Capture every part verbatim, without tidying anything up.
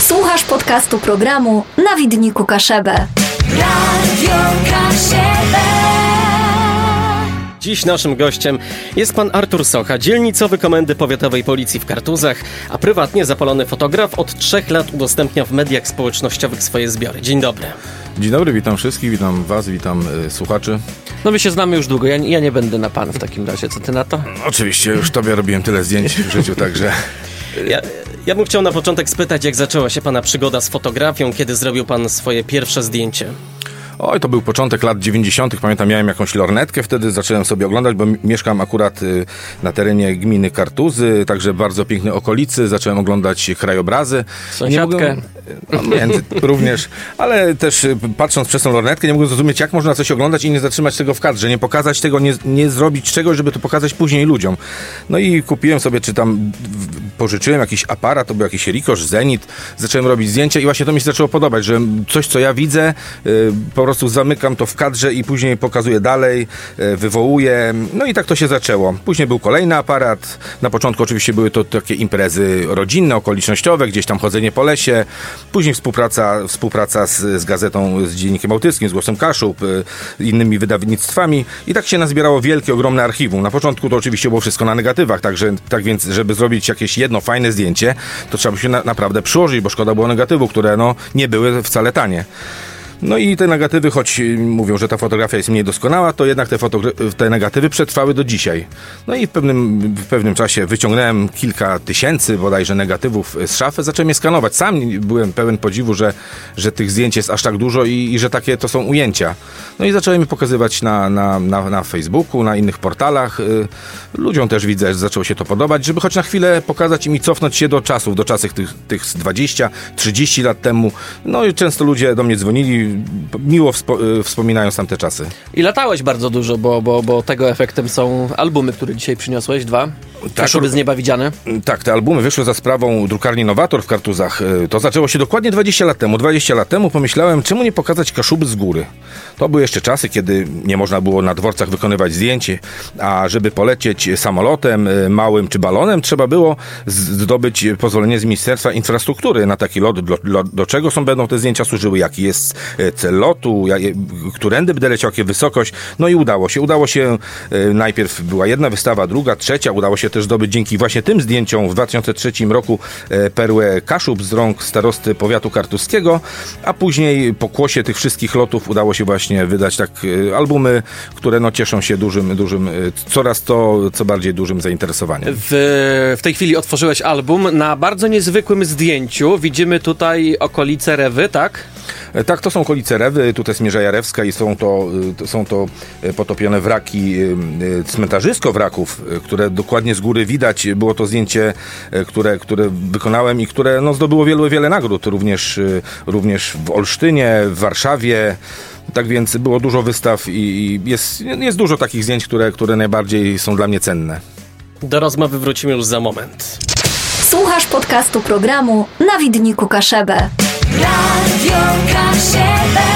Słuchasz podcastu programu Nawidniku Kaszebę. Radio Kaszebę. Dziś naszym gościem jest pan Artur Socha, dzielnicowy Komendy Powiatowej Policji w Kartuzach, a prywatnie zapalony fotograf od trzech lat udostępnia w mediach społecznościowych swoje zbiory. Dzień dobry. Dzień dobry, witam wszystkich, witam was, witam y, słuchaczy. No my się znamy już długo, ja, ja nie będę na pan w takim razie, co ty na to? Oczywiście, już tobie robiłem tyle zdjęć w życiu, także... Ja, ja bym chciał na początek spytać, jak zaczęła się pana przygoda z fotografią, kiedy zrobił pan swoje pierwsze zdjęcie? Oj, to był początek lat dziewięćdziesiątych. Pamiętam, miałem jakąś lornetkę, wtedy zacząłem sobie oglądać, bo mieszkam akurat y, na terenie gminy Kartuzy, także bardzo piękne okolicy. Zacząłem oglądać krajobrazy. Sąsiadkę. Nie mogłem, no, między, również, ale też y, patrząc przez tą lornetkę, nie mogłem zrozumieć, jak można coś oglądać i nie zatrzymać tego w kadrze, nie pokazać tego, nie, nie zrobić czegoś, żeby to pokazać później ludziom. No i kupiłem sobie, czy tam pożyczyłem jakiś aparat, to był jakiś Rikosz, Zenit, zacząłem robić zdjęcia i właśnie to mi się zaczęło podobać, że coś, co ja widzę, y, po Po prostu zamykam to w kadrze i później pokazuję dalej, wywołuję. No i tak to się zaczęło. Później był kolejny aparat. Na początku oczywiście były to takie imprezy rodzinne, okolicznościowe, gdzieś tam chodzenie po lesie. Później współpraca, współpraca z, z gazetą, z Dziennikiem Bałtyckim, z Głosem Kaszub, innymi wydawnictwami. I tak się nazbierało wielkie, ogromne archiwum. Na początku to oczywiście było wszystko na negatywach, także, tak więc, żeby zrobić jakieś jedno fajne zdjęcie, to trzeba by się na, naprawdę przyłożyć, bo szkoda było negatywów, które no, nie były wcale tanie. No i te negatywy, choć mówią, że ta fotografia jest mniej doskonała, to jednak te, fotogra- te negatywy przetrwały do dzisiaj. No i w pewnym, w pewnym czasie wyciągnąłem kilka tysięcy bodajże negatywów z szafy, zacząłem je skanować. Sam byłem pełen podziwu, że, że tych zdjęć jest aż tak dużo i, i że takie to są ujęcia. No i zacząłem je pokazywać na, na, na, na Facebooku, na innych portalach. Ludziom też widzę, że zaczęło się to podobać, żeby choć na chwilę pokazać im i cofnąć się do czasów, do czasów tych, tych dwadzieścia trzydzieści lat temu. No i często ludzie do mnie dzwonili, miło wspo- wspominając tamte czasy. I latałeś bardzo dużo, bo, bo, bo tego efektem są albumy, które dzisiaj przyniosłeś, dwa. Kaszuby z nieba widziane. Tak, te albumy wyszły za sprawą drukarni Nowator w Kartuzach. To zaczęło się dokładnie dwadzieścia lat temu. dwadzieścia lat temu pomyślałem, czemu nie pokazać Kaszuby z góry. To były jeszcze czasy, kiedy nie można było na dworcach wykonywać zdjęć, a żeby polecieć samolotem, małym czy balonem, trzeba było zdobyć pozwolenie z Ministerstwa Infrastruktury na taki lot. Do, do, do czego są będą te zdjęcia służyły, jaki jest cel lotu, jak, którędy będę leciał, jakie wysokość. No i udało się. Udało się, najpierw była jedna wystawa, druga, trzecia. Udało się też zdobyć dzięki właśnie tym zdjęciom w dwa tysiące trzecim roku perłę Kaszub z rąk starosty powiatu kartuskiego, a później po kłosie tych wszystkich lotów udało się właśnie wydać tak albumy, które no cieszą się dużym, dużym, coraz to, co bardziej dużym zainteresowaniem. W, w tej chwili otworzyłeś album. Na bardzo niezwykłym zdjęciu widzimy tutaj okolice Rewy, tak? Tak, to są okolice Rewy, tutaj jest Mierza Jarewska i są to, to, są to potopione wraki, cmentarzysko wraków, które dokładnie z góry widać. Było to zdjęcie, które, które wykonałem i które no, zdobyło wiele, wiele nagród, również, również w Olsztynie, w Warszawie. Tak więc było dużo wystaw i jest, jest dużo takich zdjęć, które, które najbardziej są dla mnie cenne. Do rozmowy wrócimy już za moment. Słuchasz podcastu programu Nawidniku Kaszebę. Radio Kaszebę.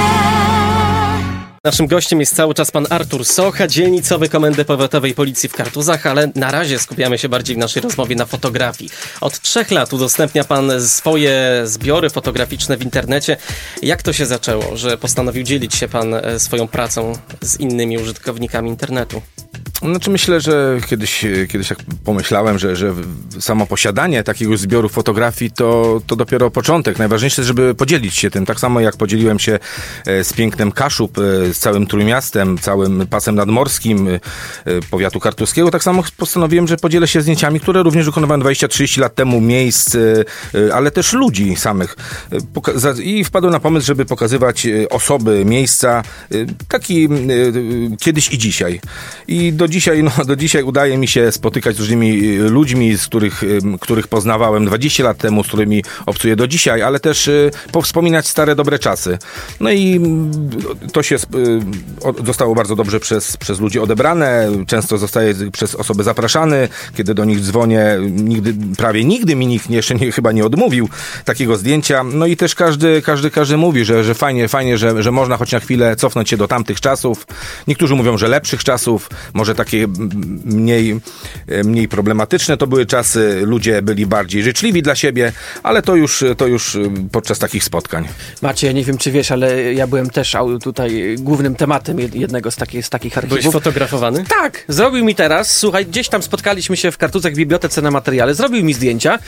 Naszym gościem jest cały czas pan Artur Socha, dzielnicowy Komendy Powiatowej Policji w Kartuzach, ale na razie skupiamy się bardziej w naszej rozmowie na fotografii. Od trzech lat udostępnia pan swoje zbiory fotograficzne w internecie. Jak to się zaczęło, że postanowił dzielić się pan swoją pracą z innymi użytkownikami internetu? Znaczy myślę, że kiedyś, kiedyś jak pomyślałem, że, że samo posiadanie takiego zbioru fotografii to, to dopiero początek. Najważniejsze jest, żeby podzielić się tym. Tak samo jak podzieliłem się z pięknem Kaszub, z całym Trójmiastem, całym pasem nadmorskim powiatu kartuskiego, tak samo postanowiłem, że podzielę się zdjęciami, które również wykonywałem dwadzieścia trzydzieści lat temu, miejsc, ale też ludzi samych. I wpadłem na pomysł, żeby pokazywać osoby, miejsca, taki kiedyś i dzisiaj. I do dzisiaj, no, do dzisiaj udaje mi się spotykać z różnymi ludźmi, z których, których poznawałem dwadzieścia lat temu, z którymi obcuję do dzisiaj, ale też powspominać stare, dobre czasy. No i to się zostało bardzo dobrze przez, przez ludzi odebrane. Często zostaje przez osoby zapraszany. Kiedy do nich dzwonię, nigdy, prawie nigdy mi nikt jeszcze nie, chyba nie odmówił takiego zdjęcia. No i też każdy, każdy, każdy mówi, że, że fajnie, fajnie, że, że można choć na chwilę cofnąć się do tamtych czasów. Niektórzy mówią, że lepszych czasów. Może takie mniej, mniej problematyczne. To były czasy, ludzie byli bardziej życzliwi dla siebie, ale to już, to już podczas takich spotkań. Macie, ja nie wiem, czy wiesz, ale ja byłem też tutaj głównym tematem jednego z takich, z takich archiwów. Byłeś fotografowany? Tak, zrobił mi teraz, słuchaj, gdzieś tam spotkaliśmy się w Kartuzach w bibliotece na materiale, zrobił mi zdjęcia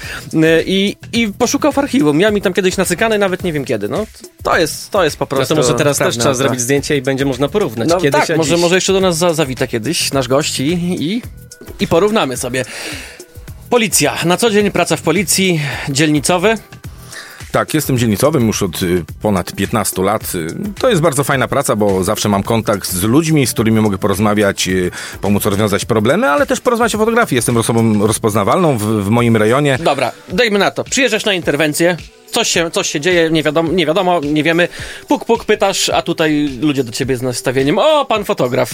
i, i poszukał w archiwum. Ja mi tam kiedyś nacykany, nawet nie wiem kiedy. No, to jest, to jest po prostu... No to może teraz prawda, też trzeba tak. zrobić zdjęcie i będzie można porównać. No Kiedyś, tak, może, może jeszcze do nas za, zawita kiedyś nasz gość i, i, i porównamy sobie. Policja. Na co dzień praca w policji, dzielnicowy. Tak, jestem dzielnicowym już od y, ponad piętnastu lat. Y, to jest bardzo fajna praca, bo zawsze mam kontakt z ludźmi, z którymi mogę porozmawiać, y, pomóc rozwiązać problemy, ale też porozmawiać o fotografii. Jestem osobą rozpoznawalną w, w moim rejonie. Dobra, dajmy na to. Przyjeżdżasz na interwencję, coś się, coś się dzieje, nie wiadomo, nie wiadomo, nie wiemy. Puk, puk, pytasz, a tutaj ludzie do ciebie z nastawieniem: o, pan fotograf.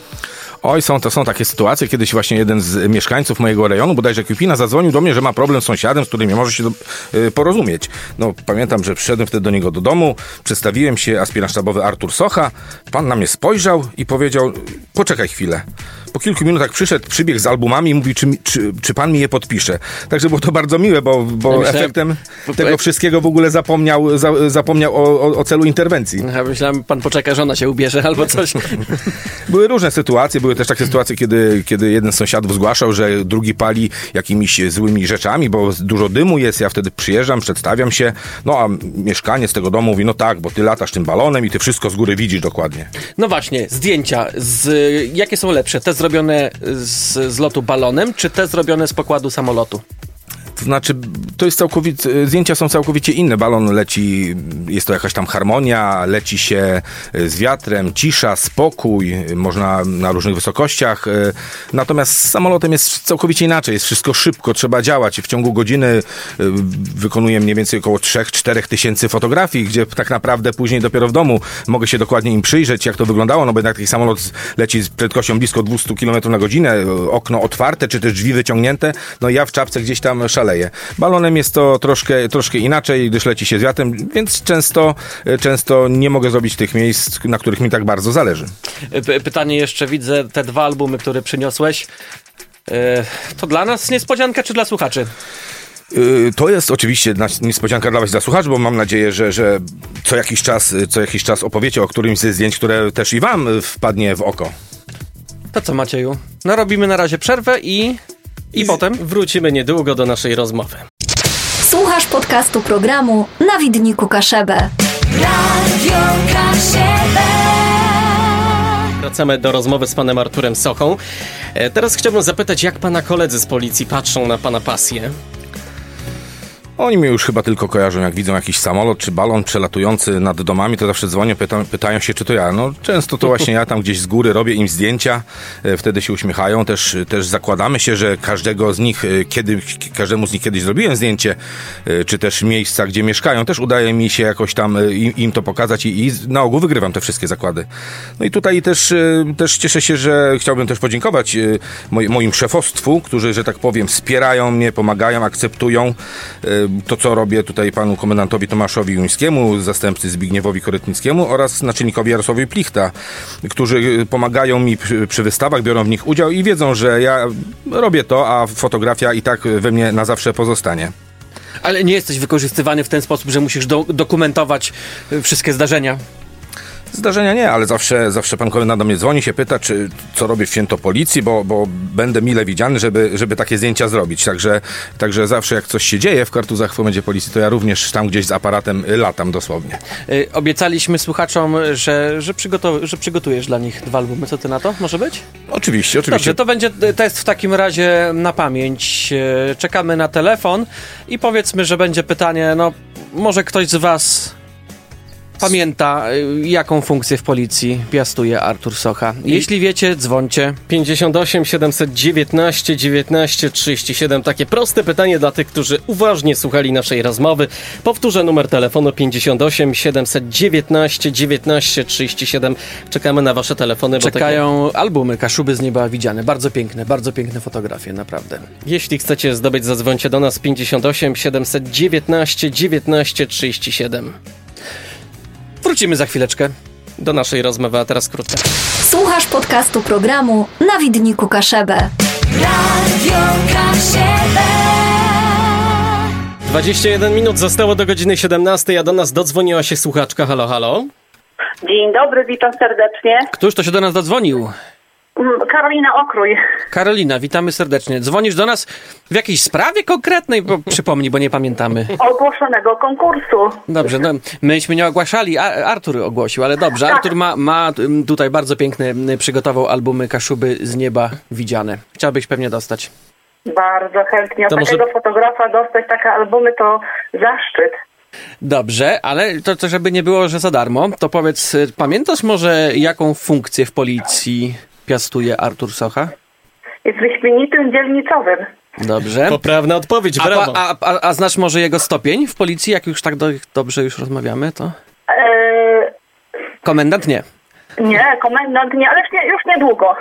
Oj, są, to są takie sytuacje. Kiedyś właśnie jeden z mieszkańców mojego rejonu, bodajże Kwiepina, zadzwonił do mnie, że ma problem z sąsiadem, z którym nie może się do, y, porozumieć. No, pamiętam, że przyszedłem wtedy do niego do domu, przedstawiłem się, aspirant sztabowy Artur Socha. Pan na mnie spojrzał i powiedział: poczekaj chwilę. Po kilku minutach przyszedł, przybiegł z albumami i mówi, czy, czy, czy pan mi je podpisze. Także było to bardzo miłe, bo, bo ja myślałem, efektem tego wszystkiego w ogóle zapomniał, za, zapomniał o, o, o celu interwencji. Ja myślałem, pan poczeka, żona się ubierze albo coś. Były różne sytuacje, były też takie sytuacje, kiedy, kiedy jeden z sąsiadów zgłaszał, że drugi pali jakimiś złymi rzeczami, bo dużo dymu jest. Ja wtedy przyjeżdżam, przedstawiam się, no a mieszkaniec tego domu mówi: no tak, bo ty latasz tym balonem i ty wszystko z góry widzisz dokładnie. No właśnie, zdjęcia. Z, jakie są lepsze? Te zrobione z, z lotu balonem, czy te zrobione z pokładu samolotu? To znaczy, to jest całkowicie, zdjęcia są całkowicie inne. Balon leci, jest to jakaś tam harmonia, leci się z wiatrem, cisza, spokój, można na różnych wysokościach. Natomiast z samolotem jest całkowicie inaczej, jest wszystko szybko, trzeba działać. W ciągu godziny wykonuję mniej więcej około trzy cztery tysięcy fotografii, gdzie tak naprawdę później dopiero w domu mogę się dokładnie im przyjrzeć, jak to wyglądało, no bo jednak taki samolot leci z prędkością blisko dwieście kilometrów na godzinę, okno otwarte, czy też drzwi wyciągnięte, no ja w czapce gdzieś tam szaleję. Balonem jest to troszkę, troszkę inaczej, gdyż leci się z wiatrem, więc często, często nie mogę zrobić tych miejsc, na których mi tak bardzo zależy. P- pytanie jeszcze, widzę te dwa albumy, które przyniosłeś. Yy, to dla nas niespodzianka, czy dla słuchaczy? To jest oczywiście niespodzianka dla was, dla słuchaczy, bo mam nadzieję, że, że co jakiś czas, co jakiś czas opowiecie o którymś ze zdjęć, które też i wam wpadnie w oko. To co, Macieju? No robimy na razie przerwę i... I, I potem wrócimy niedługo do naszej rozmowy. Słuchasz podcastu programu Na Widniku Kaszebę. Radio Kaszebę. Wracamy do rozmowy z panem Arturem Sochą. E, teraz chciałbym zapytać, jak pana koledzy z policji patrzą na pana pasję? Oni mnie już chyba tylko kojarzą, jak widzą jakiś samolot czy balon przelatujący nad domami, to zawsze dzwonią, pyta, pytają się, czy to ja. No często to właśnie ja tam gdzieś z góry robię im zdjęcia, wtedy się uśmiechają. Też, też zakładamy się, że każdego z nich, kiedy, każdemu z nich kiedyś zrobiłem zdjęcie, czy też miejsca, gdzie mieszkają, też udaje mi się jakoś tam im, im to pokazać i, i na ogół wygrywam te wszystkie zakłady. No i tutaj też, też cieszę się, że chciałbym też podziękować moj, moim szefostwu, którzy, że tak powiem, wspierają mnie, pomagają, akceptują to, co robię tutaj panu komendantowi Tomaszowi Juńskiemu, zastępcy Zbigniewowi Korytnickiemu oraz naczelnikowi Jarosławowi Plichta, którzy pomagają mi przy, przy wystawach, biorą w nich udział i wiedzą, że ja robię to, a fotografia i tak we mnie na zawsze pozostanie. Ale nie jesteś wykorzystywany w ten sposób, że musisz do, dokumentować wszystkie zdarzenia? Zdarzenia nie, ale zawsze, zawsze pan komendant do mnie dzwoni, się pyta, czy co robię w święto policji, bo, bo będę mile widziany, żeby, żeby takie zdjęcia zrobić. Także, także zawsze jak coś się dzieje w Kartuzach w komendzie policji, to ja również tam gdzieś z aparatem latam dosłownie. Yy, obiecaliśmy słuchaczom, że, że, przygotow- że przygotujesz dla nich dwa albumy. Co ty na to? Może być? Oczywiście, oczywiście. Dobrze, to będzie test w takim razie na pamięć. Yy, czekamy na telefon i powiedzmy, że będzie pytanie, no może ktoś z was pamięta, jaką funkcję w policji piastuje Artur Socha. Jeśli wiecie, dzwońcie. pięćdziesiąt osiem siedemset dziewiętnaście dziewiętnaście trzydzieści siedem. Takie proste pytanie dla tych, którzy uważnie słuchali naszej rozmowy. Powtórzę numer telefonu pięćdziesiąt osiem siedemset dziewiętnaście dziewiętnaście trzydzieści siedem. Czekamy na wasze telefony. Czekają bo takie... albumy Kaszuby z nieba widziane. Bardzo piękne, bardzo piękne fotografie, naprawdę. Jeśli chcecie zdobyć, zadzwońcie do nas pięćdziesiąt osiem siedemset dziewiętnaście dziewiętnaście trzydzieści siedem. Wrócimy za chwileczkę. do naszej rozmowy, a teraz krótka. Słuchasz podcastu programu Na Widniku Kaszebę. Radio Kaszebę. dwadzieścia jeden minut zostało do godziny siedemnastej, a do nas dodzwoniła się słuchaczka. Halo, halo. Dzień dobry, witam serdecznie. Któż to się do nas dodzwonił? Karolina Okrój. Karolina, witamy serdecznie. Dzwonisz do nas w jakiejś sprawie konkretnej? Bo, przypomnij, bo nie pamiętamy. Ogłoszonego konkursu. Dobrze, no, myśmy nie ogłaszali, a Artur ogłosił, ale dobrze. Tak. Artur ma, ma tutaj bardzo piękny, przygotował albumy Kaszuby z nieba widziane. Chciałbyś pewnie dostać. Bardzo chętnie. Od To może- takiego fotografa dostać takie albumy to zaszczyt. Dobrze, ale to, to żeby nie było, że za darmo, to powiedz, y, pamiętasz może jaką funkcję w policji piastuje Artur Socha? Jest wyśmienitym dzielnicowym. Dobrze. Poprawna odpowiedź, A, brawo. a, a, a znasz może jego stopień w policji? Jak już tak do, dobrze już rozmawiamy, to... Eee, Komendant nie. nie, komendant nie, ale już, nie, już niedługo.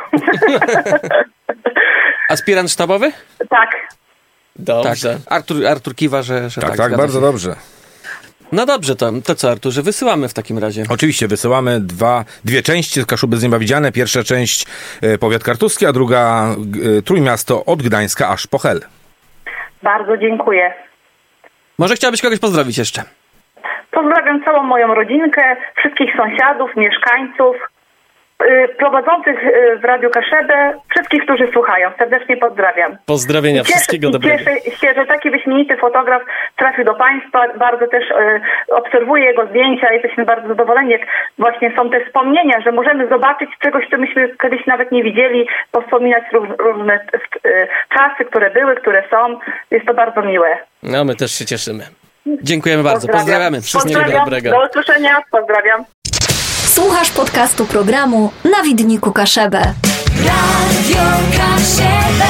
Aspirant sztabowy? tak. Tak. Dobrze. Artur, Artur kiwa, że, że tak. Tak, tak, zgadza bardzo się. dobrze. No dobrze, to, to co Arturze, wysyłamy w takim razie. Oczywiście wysyłamy dwa, dwie części Kaszuby z nieba widziane. Pierwsza część e, powiat kartuski, a druga e, Trójmiasto od Gdańska aż po Hel. Bardzo dziękuję. Może chciałabyś kogoś pozdrowić jeszcze? Pozdrawiam całą moją rodzinkę, wszystkich sąsiadów, mieszkańców, yy, prowadzących yy, w Radiu Kaszebę, wszystkich, którzy słuchają. Serdecznie pozdrawiam. Pozdrowienia, wszystkiego i dobrego. Cieszę się, że taki wyśmienity fotograf trafił do Państwa. Bardzo też e, obserwuję jego zdjęcia. Jesteśmy bardzo zadowoleni, jak właśnie są te wspomnienia, że możemy zobaczyć czegoś, co myśmy kiedyś nawet nie widzieli, powspominać róż, różne e, czasy, które były, które są. Jest to bardzo miłe. No, my też się cieszymy. Dziękujemy bardzo, pozdrawiamy. Wszystkiego Pozdrawiam. dobrego. Do usłyszenia. Pozdrawiam. Słuchasz podcastu programu Na Widniku Kaszebę. Radio Kaszebę.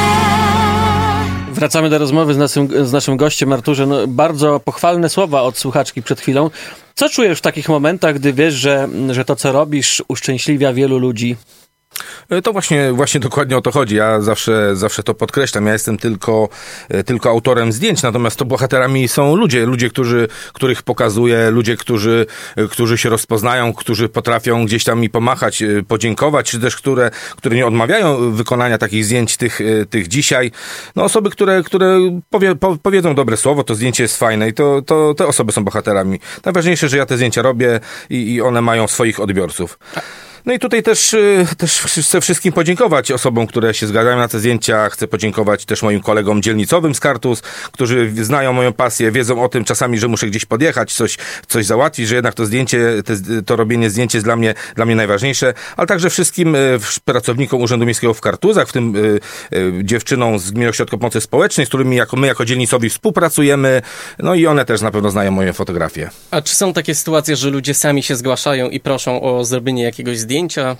Wracamy do rozmowy z naszym, z naszym gościem Arturze. No, bardzo pochwalne słowa od słuchaczki przed chwilą. Co czujesz w takich momentach, gdy wiesz, że, że to, co robisz, uszczęśliwia wielu ludzi? To właśnie, właśnie dokładnie o to chodzi. Ja zawsze, zawsze to podkreślam. Ja jestem tylko, tylko autorem zdjęć, natomiast to bohaterami są ludzie. Ludzie, którzy, których pokazuję, ludzie, którzy, którzy się rozpoznają, którzy potrafią gdzieś tam mi pomachać, podziękować, czy też które, które nie odmawiają wykonania takich zdjęć, tych, tych dzisiaj. No osoby, które, które powie, po, powiedzą dobre słowo, to zdjęcie jest fajne i to, to te osoby są bohaterami. Najważniejsze, że ja te zdjęcia robię i, i one mają swoich odbiorców. No i tutaj też, też chcę wszystkim podziękować osobom, które się zgadzają na te zdjęcia. Chcę podziękować też moim kolegom dzielnicowym z Kartuz, którzy znają moją pasję, wiedzą o tym czasami, że muszę gdzieś podjechać, coś, coś załatwić, że jednak to zdjęcie, te, to robienie zdjęcia jest dla mnie, dla mnie najważniejsze, ale także wszystkim pracownikom Urzędu Miejskiego w Kartuzach, w tym y, y, dziewczynom z Gminnego Ośrodka Pomocy Społecznej, z którymi jako, my jako dzielnicowi współpracujemy, no i one też na pewno znają moje fotografie. A czy są takie sytuacje, że ludzie sami się zgłaszają i proszą o zrobienie jakiegoś zdjęcia?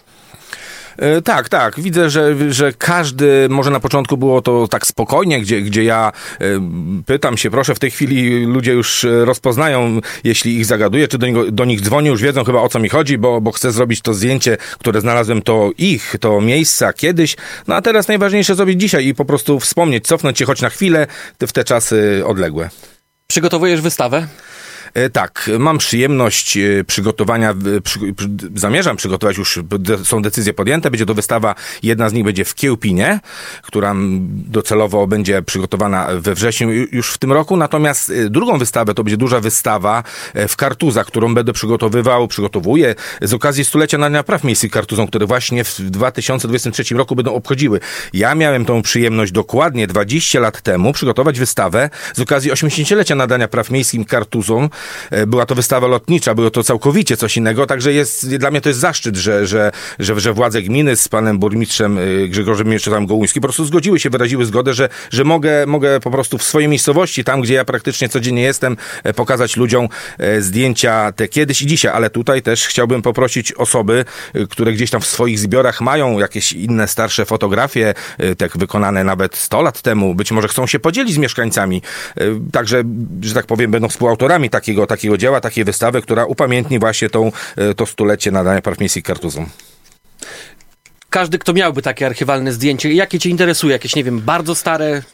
E, tak, tak. Widzę, że, że każdy, może na początku było to tak spokojnie, gdzie, gdzie ja e, pytam się, proszę, w tej chwili ludzie już rozpoznają, jeśli ich zagaduję, czy do, niego, do nich dzwonię, już wiedzą chyba o co mi chodzi, bo, bo chcę zrobić to zdjęcie, które znalazłem, to ich, to miejsca kiedyś, no a teraz najważniejsze zrobić dzisiaj i po prostu wspomnieć, cofnąć się choć na chwilę w te czasy odległe. Przygotowujesz wystawę? Tak, mam przyjemność przygotowania, przy, zamierzam przygotować, już są decyzje podjęte, będzie to wystawa, jedna z nich będzie w Kiełpinie, która docelowo będzie przygotowana we wrześniu już w tym roku, natomiast drugą wystawę to będzie duża wystawa w Kartuzach, którą będę przygotowywał, przygotowuję z okazji stulecia nadania praw miejskich Kartuzom, które właśnie w dwa tysiące dwudziestym trzecim roku będą obchodziły. Ja miałem tą przyjemność dokładnie dwadzieścia lat temu przygotować wystawę z okazji osiemdziesięciolecia nadania praw miejskim Kartuzom. Była to wystawa lotnicza, było to całkowicie coś innego, także jest, dla mnie to jest zaszczyt, że, że, że, że władze gminy z panem burmistrzem Grzegorzem Mieczysławem Gołuńskim po prostu zgodziły się, wyraziły zgodę, że, że mogę, mogę po prostu w swojej miejscowości, tam gdzie ja praktycznie codziennie jestem, pokazać ludziom zdjęcia te kiedyś i dzisiaj, ale tutaj też chciałbym poprosić osoby, które gdzieś tam w swoich zbiorach mają jakieś inne starsze fotografie, tak wykonane nawet sto lat temu, być może chcą się podzielić z mieszkańcami, także, że tak powiem, będą współautorami takiego takiego dzieła, takiej wystawy, która upamiętni właśnie tą, to stulecie nadania praw miejskich Kartuzom. Każdy, kto miałby takie archiwalne zdjęcie, jakie cię interesuje? Jakieś, nie wiem, bardzo stare?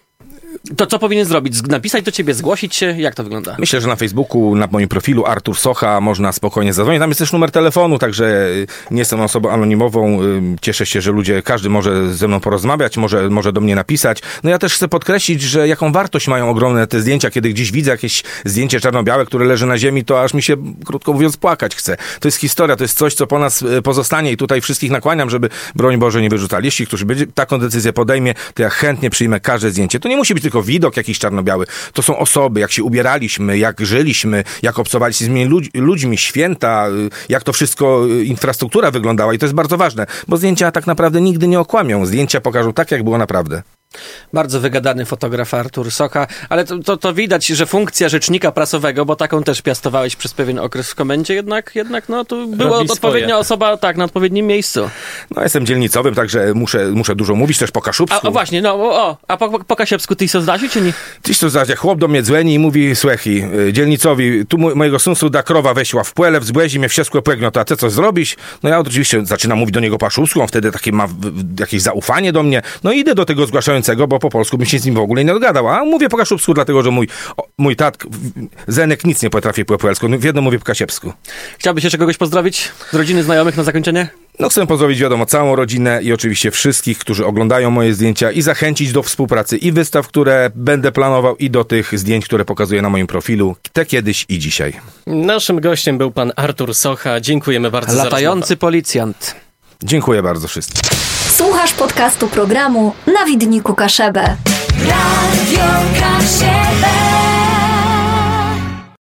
To co powinien zrobić? Napisać do ciebie, zgłosić się? Jak to wygląda? Myślę, że na Facebooku, na moim profilu Artur Socha można spokojnie zadzwonić. Tam jest też numer telefonu, także nie jestem osobą anonimową. Cieszę się, że ludzie, każdy może ze mną porozmawiać, może, może do mnie napisać. No ja też chcę podkreślić, że jaką wartość mają ogromne te zdjęcia, kiedy gdzieś widzę jakieś zdjęcie czarno-białe, które leży na ziemi, to aż mi się, krótko mówiąc, płakać chce. To jest historia, to jest coś, co po nas pozostanie i tutaj wszystkich nakłaniam, żeby, broń Boże, nie wyrzucali. Jeśli ktoś będzie taką decyzję podejmie, to ja chętnie przyjmę każde zdjęcie. To nie musi być tylko widok jakiś czarno-biały. To są osoby, jak się ubieraliśmy, jak żyliśmy, jak obcowaliśmy z innymi ludź, ludźmi, święta, jak to wszystko, infrastruktura wyglądała i to jest bardzo ważne, bo zdjęcia tak naprawdę nigdy nie okłamią. Zdjęcia pokażą tak, jak było naprawdę. Bardzo wygadany fotograf Artur Socha, ale to, to, to widać, że funkcja rzecznika prasowego, bo taką też piastowałeś przez pewien okres w komendzie, jednak, jednak no tu była Robi odpowiednia swoje. osoba, tak, na odpowiednim miejscu. No jestem dzielnicowym, także muszę, muszę dużo mówić, też po A, kaszubsku. a właśnie, no o, a po, po, po Kasiepsku ty co zdarzy, czy nie? Tyś to zdarzy, chłop do mnie dzwoni i mówi, słuchaj, dzielnicowi, tu mo- mojego sunsu da krowa weśła w płele, wzbłezi mnie wścieskłe płegniota, a ty coś zrobisz? No ja oczywiście zaczynam mówić do niego po kaszubsku, on wtedy takie ma w, w, jakieś zaufanie do mnie, no i idę do tego zgłaszającego, bo po polsku bym się z nim w ogóle nie dogadał, a mówię po kaszubsku, dlatego, że mój, o, mój tat, Zenek, nic nie potrafi po płelsku, no, w jedno mówię po kasiepsku. Chciałbyś jeszcze kogoś pozdrowić z rodziny, znajomych na zakończenie? No chcę pozdrowić, wiadomo, całą rodzinę i oczywiście wszystkich, którzy oglądają moje zdjęcia i zachęcić do współpracy i wystaw, które będę planował i do tych zdjęć, które pokazuję na moim profilu, te kiedyś i dzisiaj. Naszym gościem był pan Artur Socha. Dziękujemy bardzo za Latający rozmowę. policjant. Dziękuję bardzo wszystkim. Słuchasz podcastu programu Na Widniku Kaszebę. Radio Kaszebę.